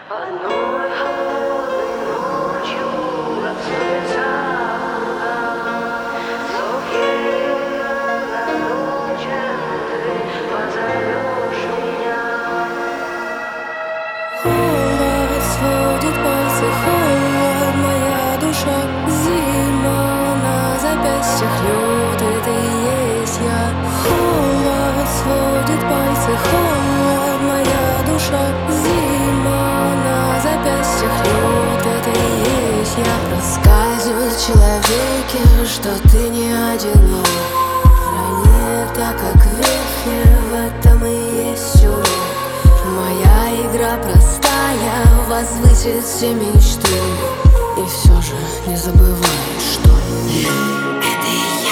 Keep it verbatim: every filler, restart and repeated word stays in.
Одной холодной ночью расстроится зов ельника ночью ты позовешь меня. Холод сводит пальцы, холод, моя душа. Зима на запястьях, лед, это и есть я. Холод сводит пальцы, холод, моя душа. Зима на запястьях, лед, это и есть я. Рассказывают человеке, что ты не одинок. Ранее так, как верхне, в этом и есть урок. Моя игра простая, возвысит все мечты. И все же не забывай, что это и